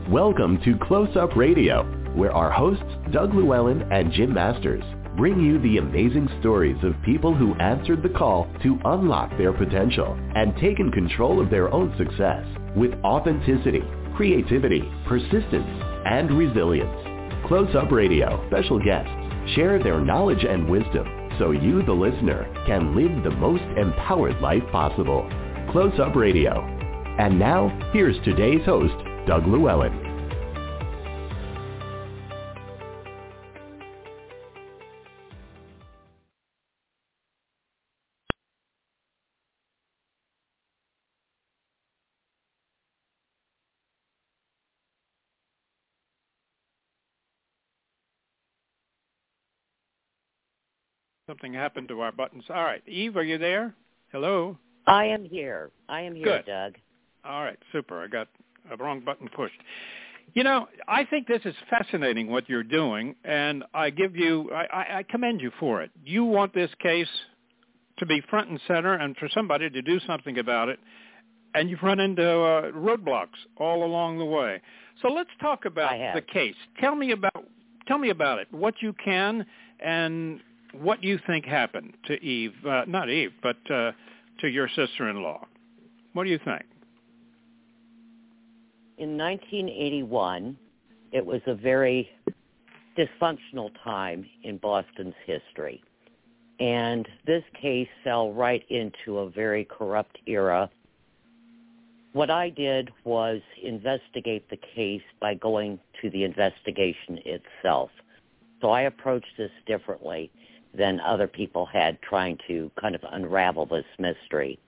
Welcome to Close Up Radio, where our hosts, Doug Llewellyn and Jim Masters, bring you the amazing stories of people who answered the call to unlock their potential and taken control of their own success with authenticity, creativity, persistence, and resilience. Close Up Radio special guests share their knowledge and wisdom so you, the listener, can live the most empowered life possible. Close Up Radio. And now, here's today's host, Doug Llewellyn. Something happened to our buttons. All right. Eve, are you there? Hello? I am here. Good. Doug. All right. Super. I got a wrong button pushed. You know, I think this is fascinating what you're doing, and I commend you for it. You want this case to be front and center and for somebody to do something about it, and you've run into roadblocks all along the way. So let's talk about the case. Tell me about it, what you can, and what you think happened to Eve, not Eve, but to your sister-in-law. What do you think? In 1981, it was a very dysfunctional time in Boston's history. And this case fell right into a very corrupt era. What I did was investigate the case by going to the investigation itself. So I approached this differently than other people had, trying to kind of unravel this mystery.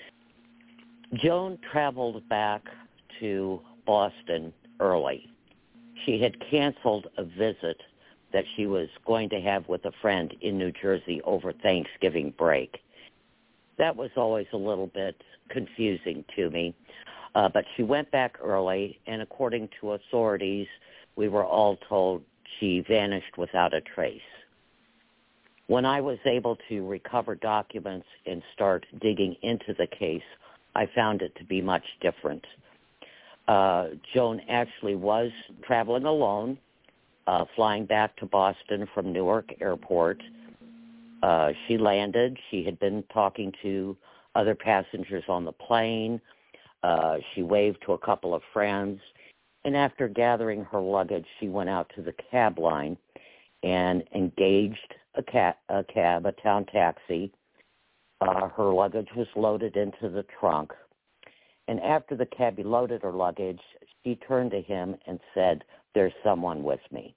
Joan traveled back to Boston early. She had canceled a visit that she was going to have with a friend in New Jersey over Thanksgiving break. That was always a little bit confusing to me, but she went back early, and according to authorities, we were all told she vanished without a trace. When I was able to recover documents and start digging into the case, I found it to be much different. Joan actually was traveling alone, flying back to Boston from Newark Airport. She landed. She had been talking to other passengers on the plane. She waved to a couple of friends. And after gathering her luggage, she went out to the cab line and engaged a town taxi. Her luggage was loaded into the trunk. And after the cabbie loaded her luggage, she turned to him and said, "There's someone with me."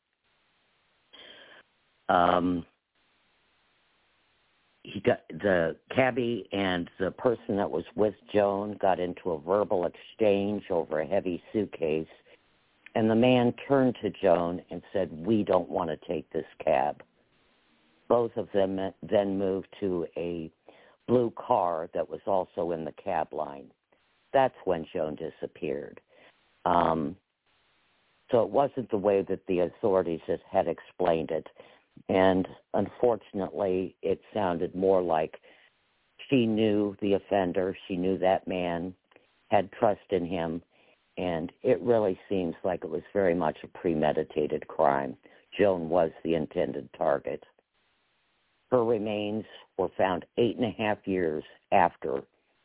The cabbie and the person that was with Joan got into a verbal exchange over a heavy suitcase. And the man turned to Joan and said, "We don't want to take this cab." Both of them then moved to a blue car that was also in the cab line. That's when Joan disappeared. So it wasn't the way that the authorities had explained it. And unfortunately, it sounded more like she knew the offender. She knew that man, had trust in him. And it really seems like it was very much a premeditated crime. Joan was the intended target. Her remains were found 8.5 years after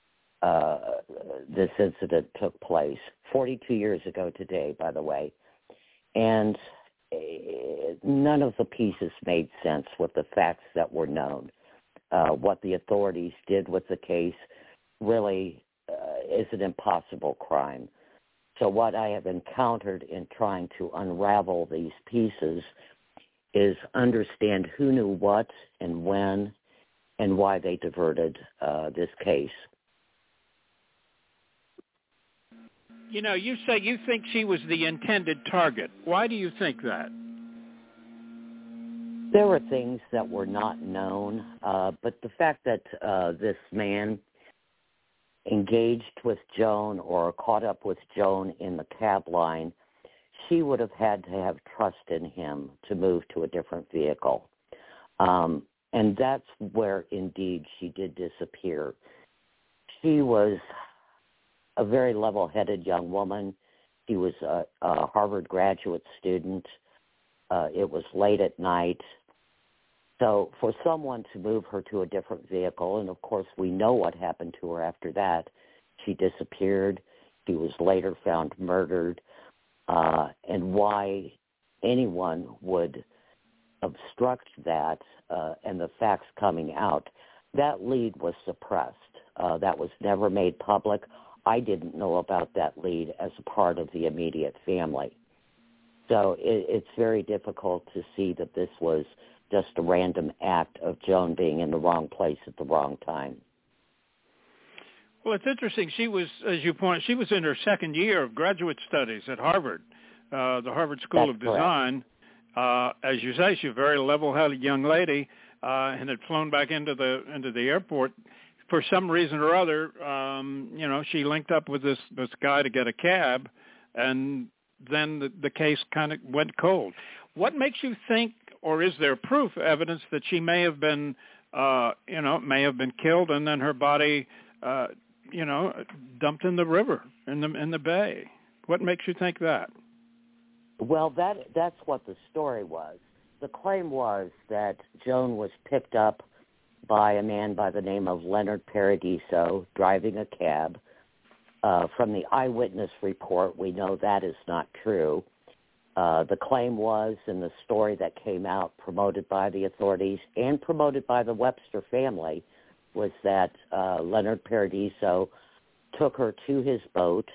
this incident took place, 42 years ago today, by the way. And none of the pieces made sense with the facts that were known. What the authorities did with the case really is an impossible crime. So what I have encountered in trying to unravel these pieces is understand who knew what and when and why they diverted this case. You know, you say you think she was the intended target. Why do you think that? There were things that were not known, but the fact that this man engaged with Joan or caught up with Joan in the cab line, she would have had to have trust in him to move to a different vehicle. And that's where, indeed, she did disappear. She was a very level-headed young woman. He was a Harvard graduate student. It was late at night. So for someone to move her to a different vehicle, and of course we know what happened to her after that. She disappeared. She was later found murdered. And why anyone would obstruct that and the facts coming out, that lead was suppressed. That was never made public. I didn't know about that lead as a part of the immediate family. So it's very difficult to see that this was just a random act of Joan being in the wrong place at the wrong time. Well, it's interesting. She was, as you point, she was in her second year of graduate studies at Harvard, the Harvard School of Design. As you say, she's a very level-headed young lady, and had flown back into the airport. For some reason or other, she linked up with this guy to get a cab, and then the case kind of went cold. What makes you think, or is there proof, evidence that she may have been, killed, and then her body, dumped in the river, in the bay? What makes you think that? Well, that's what the story was. The claim was that Joan was picked up by a man by the name of Leonard Paradiso driving a cab. From the eyewitness report, we know that is not true. The claim was, in the story that came out, promoted by the authorities and promoted by the Webster family, was that Leonard Paradiso took her to his boat,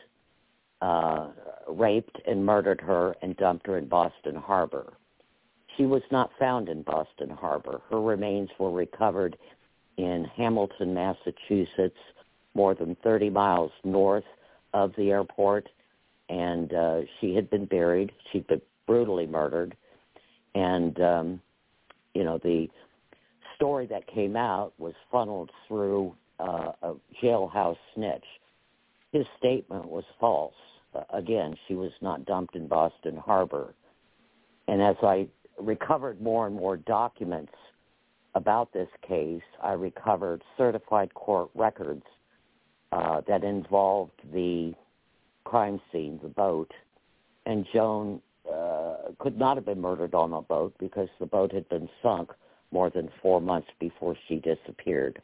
raped and murdered her, and dumped her in Boston Harbor. She was not found in Boston Harbor. Her remains were recovered in Hamilton, Massachusetts, more than 30 miles north of the airport, and she had been buried. She'd been brutally murdered. And, the story that came out was funneled through a jailhouse snitch. His statement was false. Again, she was not dumped in Boston Harbor. And as I recovered more and more documents about this case, I recovered certified court records that involved the crime scene, the boat, and Joan could not have been murdered on a boat because the boat had been sunk more than 4 months before she disappeared.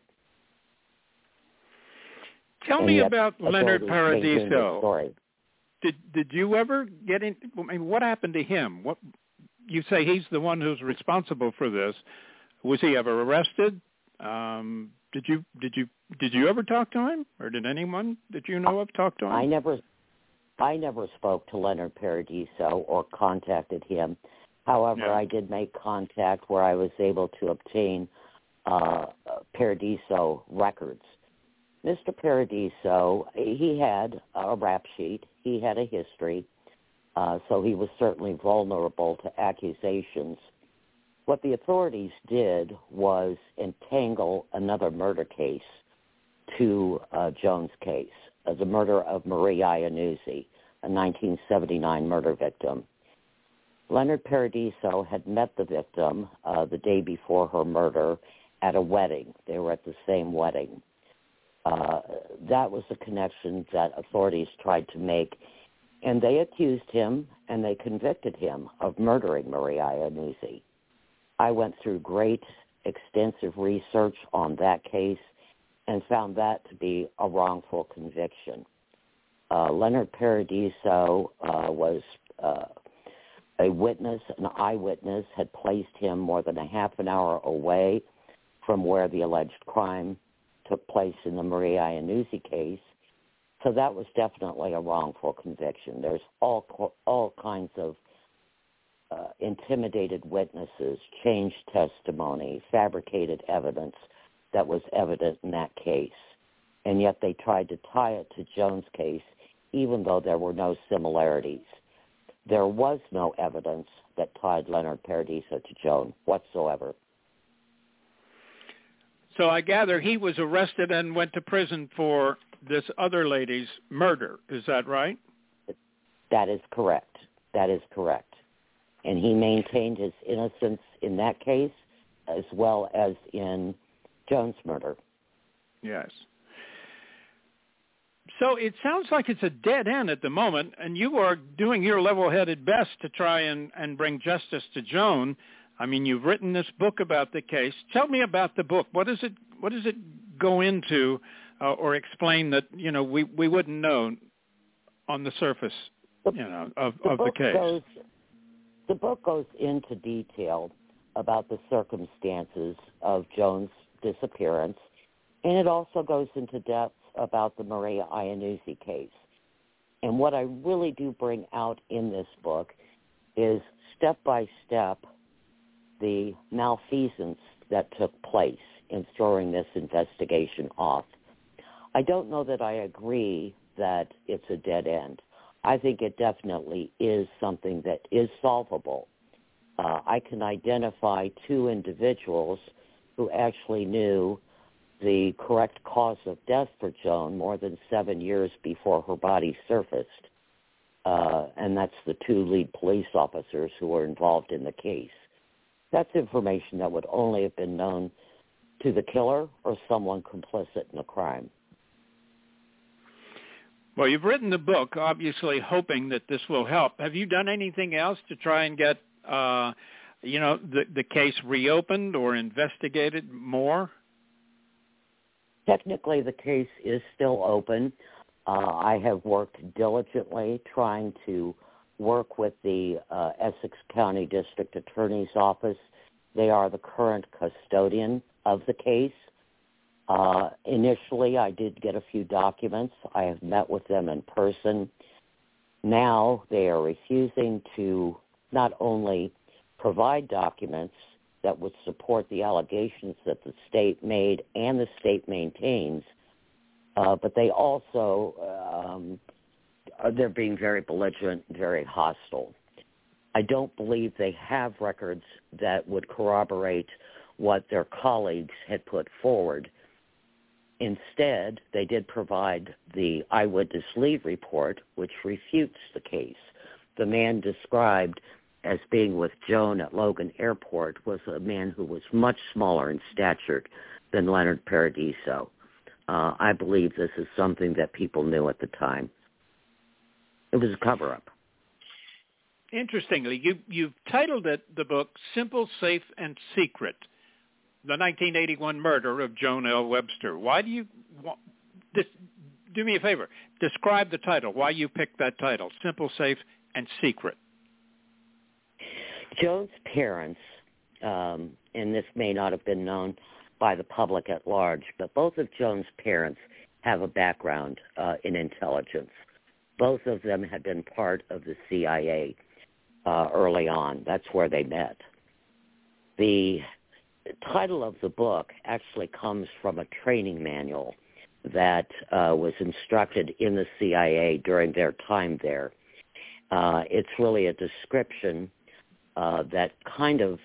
Tell me about Leonard Paradiso. Did you ever get in? I mean, what happened to him? What you say he's the one who's responsible for this? Was he ever arrested? Did you ever talk to him, or did anyone that you know of talk to him? I never spoke to Leonard Paradiso or contacted him. However, I did make contact where I was able to obtain Paradiso records. Mr. Paradiso, he had a rap sheet. He had a history, so he was certainly vulnerable to accusations. What the authorities did was entangle another murder case to Joan's case, the murder of Marie Iannuzzi, a 1979 murder victim. Leonard Paradiso had met the victim the day before her murder at a wedding. They were at the same wedding. That was the connection that authorities tried to make, and they accused him and they convicted him of murdering Marie Iannuzzi. I went through great, extensive research on that case and found that to be a wrongful conviction. Leonard Paradiso was a witness, an eyewitness, had placed him more than a half an hour away from where the alleged crime took place in the Marie Iannuzzi case. So that was definitely a wrongful conviction. There's all kinds of intimidated witnesses, changed testimony, fabricated evidence that was evident in that case. And yet they tried to tie it to Joan's case, even though there were no similarities. There was no evidence that tied Leonard Paradiso to Joan whatsoever. So I gather he was arrested and went to prison for this other lady's murder. Is that right? That is correct. That is correct. And he maintained his innocence in that case as well as in Joan's murder. Yes. So it sounds like it's a dead end at the moment, and you are doing your level-headed best to try and bring justice to Joan. I mean, you've written this book about the case. Tell me about the book. What does it go into or explain that, we wouldn't know on the surface, of the case? The book goes into detail about the circumstances of Joan's disappearance, and it also goes into depth about the Maria Iannuzzi case. And what I really do bring out in this book is step by step the malfeasance that took place in throwing this investigation off. I don't know that I agree that it's a dead end. I think it definitely is something that is solvable. I can identify 2 individuals who actually knew the correct cause of death for Joan more than 7 years before her body surfaced. And that's the 2 lead police officers who were involved in the case. That's information that would only have been known to the killer or someone complicit in a crime. Well, you've written the book, obviously hoping that this will help. Have you done anything else to try and get, the case reopened or investigated more? Technically, the case is still open. I have worked diligently trying to work with the Essex County District Attorney's Office. They are the current custodian of the case. Initially, I did get a few documents. I have met with them in person. Now they are refusing to not only provide documents that would support the allegations that the state made and the state maintains, but they also, they're being very belligerent, very hostile. I don't believe they have records that would corroborate what their colleagues had put forward. Instead, they did provide the eyewitness lead report, which refutes the case. The man described as being with Joan at Logan Airport was a man who was much smaller in stature than Leonard Paradiso. I believe this is something that people knew at the time. It was a cover-up. Interestingly, you've titled the book Simple, Safe, and Secret, the 1981 murder of Joan L. Webster. Why do you do me a favor, describe the title, why you picked that title, Simple, Safe, and Secret. Joan's parents, and this may not have been known by the public at large, but both of Joan's parents have a background in intelligence. Both of them had been part of the CIA early on. That's where they met. The title of the book actually comes from a training manual that was instructed in the CIA during their time there. It's really a description that kind of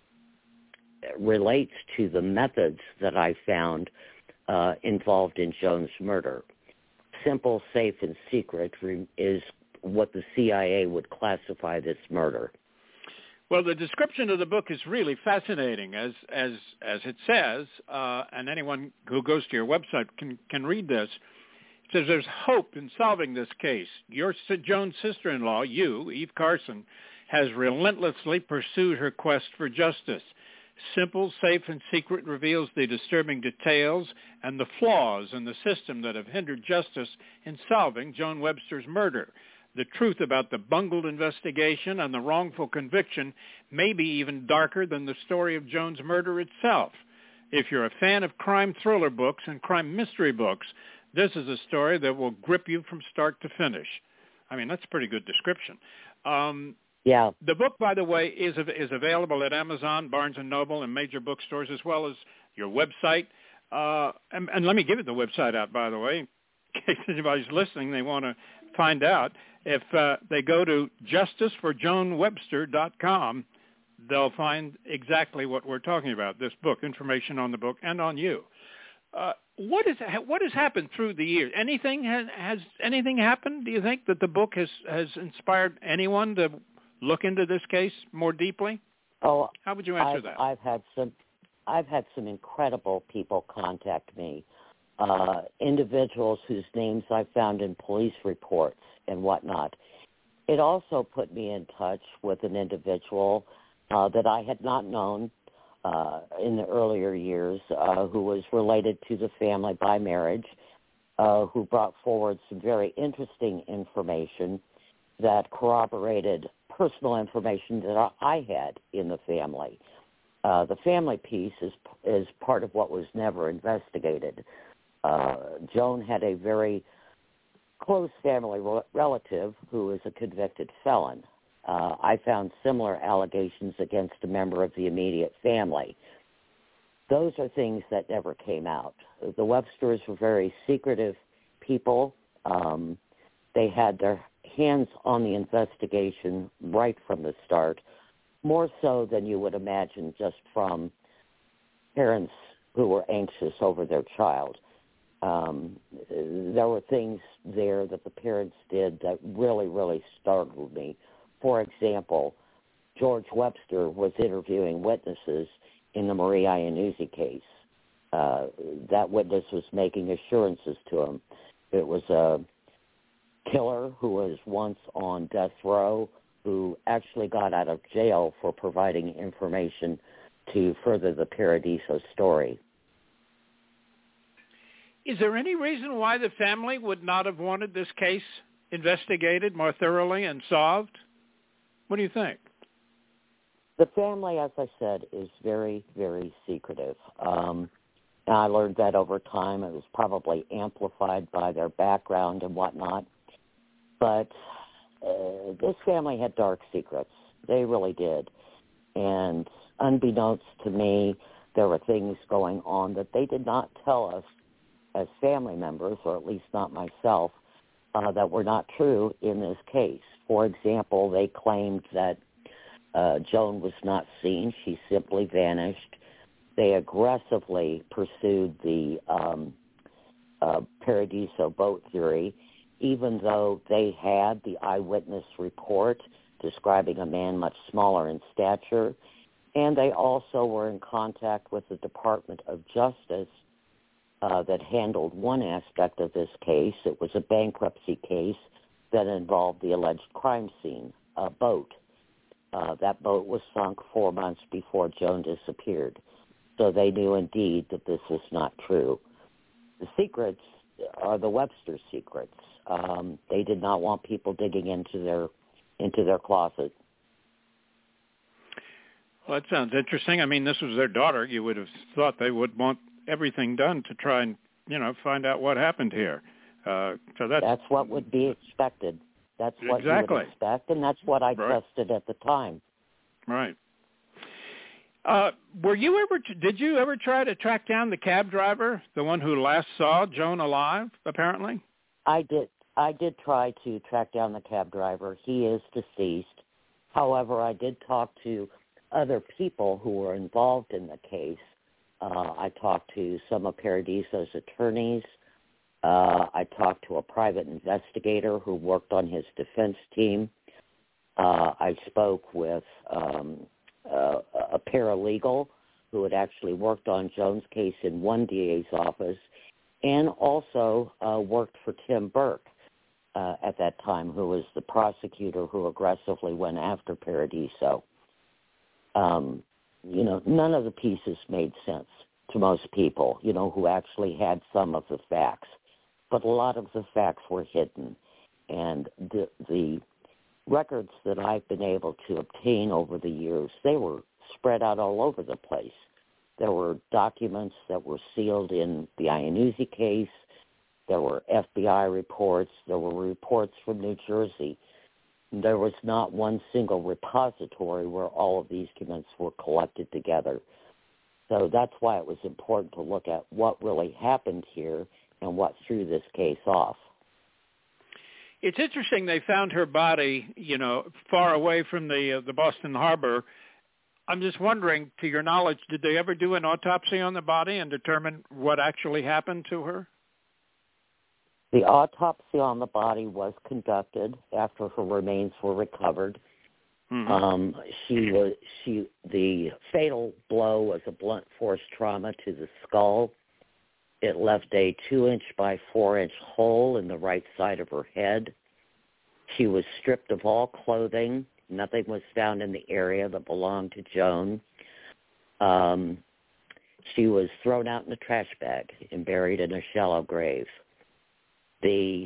relates to the methods that I found involved in Joan's murder. Simple, safe, and secret is what the CIA would classify this murder. Well, the description of the book is really fascinating, as it says, and anyone who goes to your website can read this. It says there's hope in solving this case. Your Joan's sister-in-law, you, Eve Carson, has relentlessly pursued her quest for justice. Simple, Safe, and Secret reveals the disturbing details and the flaws in the system that have hindered justice in solving Joan Webster's murder. The truth about the bungled investigation and the wrongful conviction may be even darker than the story of Joan's murder itself. If you're a fan of crime thriller books and crime mystery books, this is a story that will grip you from start to finish. I mean, that's a pretty good description. Yeah. The book, by the way, is available at Amazon, Barnes & Noble, and major bookstores, as well as your website. And let me give it the website out, by the way, in case anybody's listening, they want to find out. If they go to justiceforjoanwebster.com, they'll find exactly what we're talking about, this book, information on the book, and on you. What has happened through the years? Has anything happened, do you think, that the book has inspired anyone to look into this case more deeply? Oh, how would you answer that? I've had some incredible people contact me. individuals whose names I found in police reports and whatnot. It also put me in touch with an individual that I had not known in the earlier years, who was related to the family by marriage, who brought forward some very interesting information that corroborated personal information that I had in the family. The family piece is part of what was never investigated. Joan had a very close family relative who is a convicted felon. I found similar allegations against a member of the immediate family. Those are things that never came out. The Websters were very secretive people. They had their hands on the investigation right from the start, more so than you would imagine just from parents who were anxious over their child. There were things there that the parents did that really, really startled me. For example, George Webster was interviewing witnesses in the Marie Iannuzzi case. That witness was making assurances to him. It was a killer who was once on death row, who actually got out of jail for providing information to further the Paradiso story. Is there any reason why the family would not have wanted this case investigated more thoroughly and solved? What do you think? The family, as I said, is very, very secretive. I learned that over time. It was probably amplified by their background and whatnot. But this family had dark secrets. They really did. And unbeknownst to me, there were things going on that they did not tell us as family members, or at least not myself, that were not true in this case. For example, they claimed that Joan was not seen. She simply vanished. They aggressively pursued the Paradiso boat theory, even though they had the eyewitness report describing a man much smaller in stature, and they also were in contact with the Department of Justice that handled one aspect of this case. It was a bankruptcy case that involved the alleged crime scene, a boat. That boat was sunk 4 months before Joan disappeared. So they knew indeed that this was not true. The secrets are the Webster secrets. They did not want people digging into their closet. Well, that sounds interesting. I mean, this was their daughter. You would have thought they would want everything done to try and, find out what happened here. So that's what would be expected. That's what exactly. you would expect, and that's what I trusted at the time. Right. Did you ever try to track down the cab driver, the one who last saw Joan alive, apparently? I did try to track down the cab driver. He is deceased. However, I did talk to other people who were involved in the case. I talked to some of Paradiso's attorneys. I talked to a private investigator who worked on his defense team. I spoke with a paralegal who had actually worked on Joan's case in one DA's office, and also worked for Tim Burke at that time, who was the prosecutor who aggressively went after Paradiso. None of the pieces made sense to most people, who actually had some of the facts. But a lot of the facts were hidden. And the records that I've been able to obtain over the years, they were spread out all over the place. There were documents that were sealed in the Iannuzzi case. There were FBI reports. There were reports from New Jersey. There was not one single repository where all of these documents were collected together. So that's why it was important to look at what really happened here and what threw this case off. It's interesting they found her body, far away from the Boston Harbor. I'm just wondering, to your knowledge, did they ever do an autopsy on the body and determine what actually happened to her? The autopsy on the body was conducted after her remains were recovered. Mm-hmm. The fatal blow was a blunt force trauma to the skull, It left a 2-inch by 4-inch hole in the right side of her head. She was stripped of all clothing. Nothing was found in the area that belonged to Joan. She was thrown out in a trash bag and buried in a shallow grave. The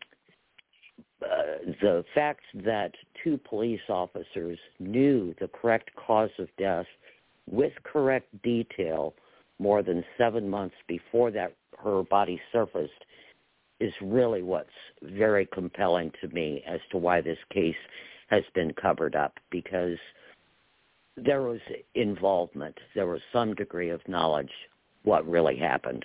fact that 2 police officers knew the correct cause of death with correct detail more than 7 months before that her body surfaced is really what's very compelling to me as to why this case has been covered up, because there was involvement. There was some degree of knowledge what really happened.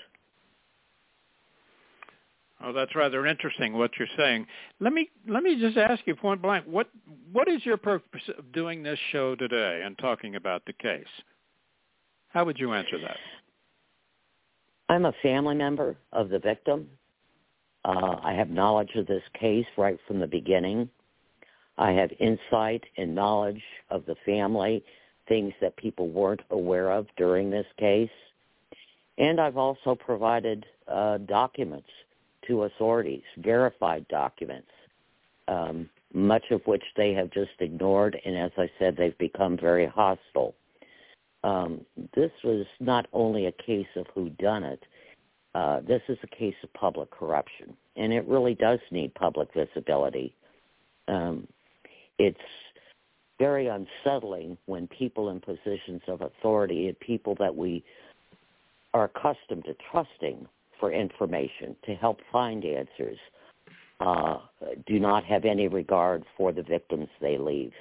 Oh, that's rather interesting what you're saying. Let me just ask you point blank, what is your purpose of doing this show today and talking about the case? How would you answer that? I'm a family member of the victim. I have knowledge of this case right from the beginning. I have insight and knowledge of the family, things that people weren't aware of during this case. And I've also provided documents to authorities, verified documents, much of which they have just ignored, and as I said, they've become very hostile. This was not only a case of whodunit, this is a case of public corruption, and it really does need public visibility. It's very unsettling when people in positions of authority and people that we are accustomed to trusting for information to help find answers do not have any regard for the victims they leave.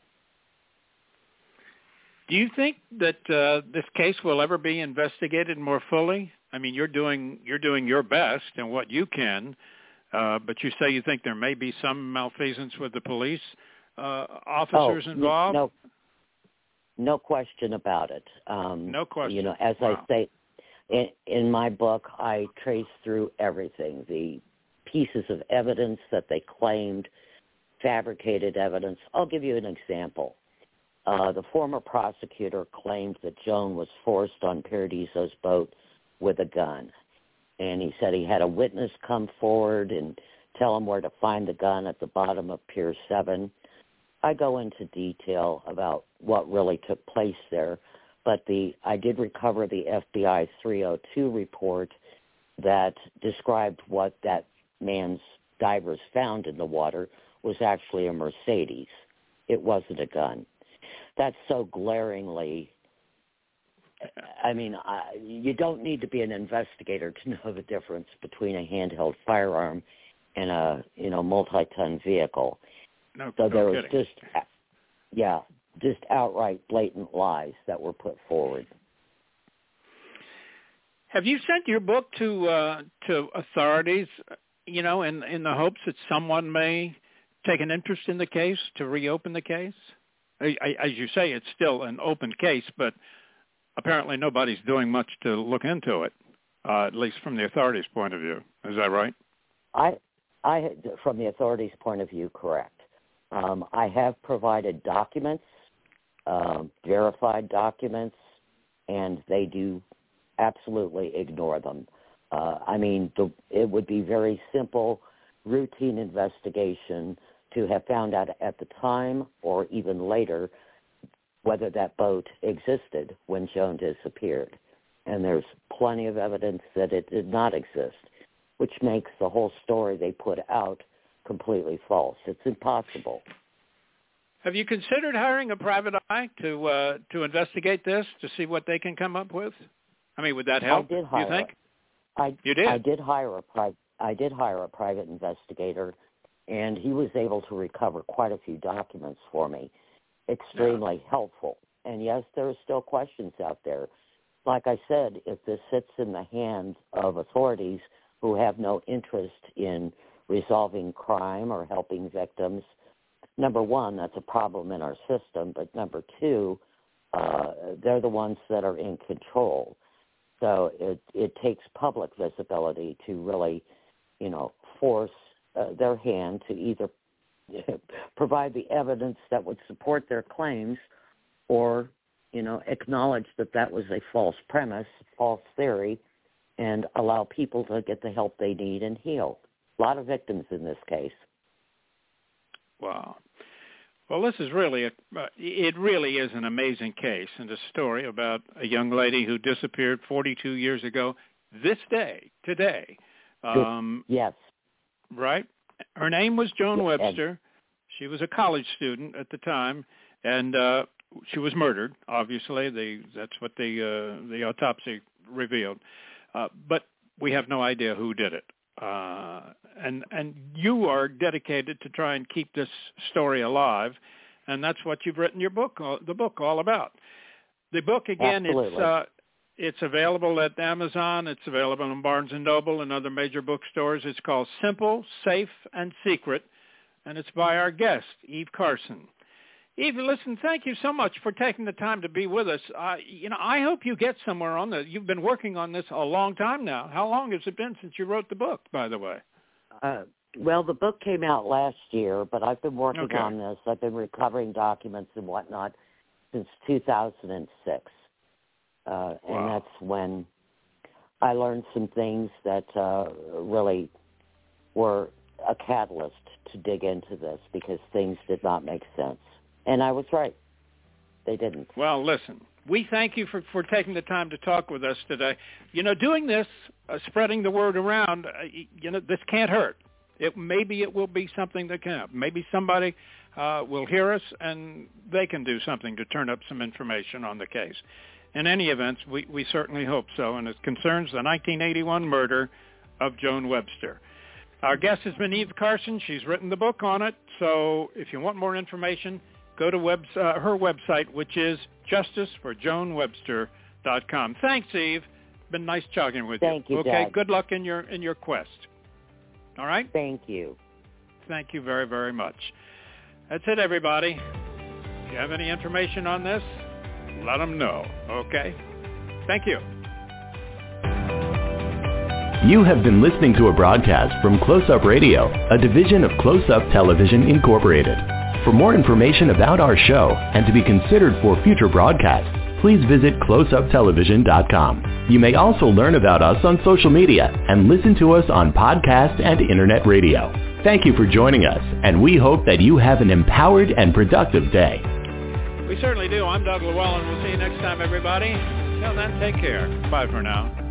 Do you think that this case will ever be investigated more fully? I mean, you're doing your best and what you can, but you say you think there may be some malfeasance with the police officers involved? No question about it. No question. You know, as I say, in my book, I trace through everything, the pieces of evidence that they claimed, fabricated evidence. I'll give you an example. The former prosecutor claimed that Joan was forced on Paradiso's boat with a gun. And he said he had a witness come forward and tell him where to find the gun at the bottom of Pier 7. I go into detail about what really took place there, but I did recover the FBI 302 report that described what that man's divers found in the water was actually a Mercedes. It wasn't a gun. That's so glaringly, I mean, you don't need to be an investigator to know the difference between a handheld firearm and a, multi-ton vehicle. So there was just outright blatant lies that were put forward. Have you sent your book to authorities, in the hopes that someone may take an interest in the case to reopen the case? As you say, it's still an open case, but apparently nobody's doing much to look into it, at least from the authorities' point of view. Is that right? I from the authorities' point of view, correct. I have provided documents, verified documents, and they do absolutely ignore them. It would be very simple, routine investigation to have found out at the time or even later whether that boat existed when Joan disappeared. And there's plenty of evidence that it did not exist, which makes the whole story they put out completely false. It's impossible. Have you considered hiring a private eye to investigate this, to see what they can come up with? I mean, would that help? I did hire. You think? You did? I did hire a private investigator, and he was able to recover quite a few documents for me. Extremely helpful. And yes, there are still questions out there. Like I said, if this sits in the hands of authorities who have no interest in resolving crime or helping victims, number one, that's a problem in our system. But number two, they're the ones that are in control. So it takes public visibility to really, force their hand to either provide the evidence that would support their claims or, acknowledge that that was a false premise, false theory, and allow people to get the help they need and heal. A lot of victims in this case. Wow. Well, this is really it really is an amazing case and a story about a young lady who disappeared 42 years ago today. Yes. Right? Her name was Joan Webster. She was a college student at the time, and she was murdered, obviously. That's what the autopsy revealed. But we have no idea who did it. And you are dedicated to try and keep this story alive, and that's what you've written the book all about. The book, again, it's available at Amazon. It's available in Barnes & Noble and other major bookstores. It's called Simple, Safe, and Secret, and it's by our guest, Eve Carson. Eve, listen, thank you so much for taking the time to be with us. I hope you get somewhere on this. You've been working on this a long time now. How long has it been since you wrote the book, by the way? Well, the book came out last year, but I've been working on this. I've been recovering documents and whatnot since 2006. And that's when I learned some things that really were a catalyst to dig into this, because things did not make sense. And I was right. They didn't. Well, listen, we thank you for taking the time to talk with us today. Doing this, spreading the word around, this can't hurt. Maybe it will be something that can help. Maybe somebody will hear us and they can do something to turn up some information on the case. In any event, we certainly hope so, and it concerns the 1981 murder of Joan Webster. Our guest has been Eve Carson. She's written the book on it, so if you want more information, go to her website, which is justiceforjoanwebster.com. Thanks, Eve. Been nice talking with you. Thank you, Okay, Doug. good luck in your quest. All right? Thank you. Thank you very, very much. That's it, everybody. If you have any information on this, let them know, okay? Thank you. You have been listening to a broadcast from Close Up Radio, a division of Close Up Television Incorporated. For more information about our show and to be considered for future broadcasts, please visit closeuptelevision.com. You may also learn about us on social media and listen to us on podcast and internet radio. Thank you for joining us, and we hope that you have an empowered and productive day. We certainly do. I'm Doug Llewellyn. We'll see you next time, everybody. Till then, take care. Bye for now.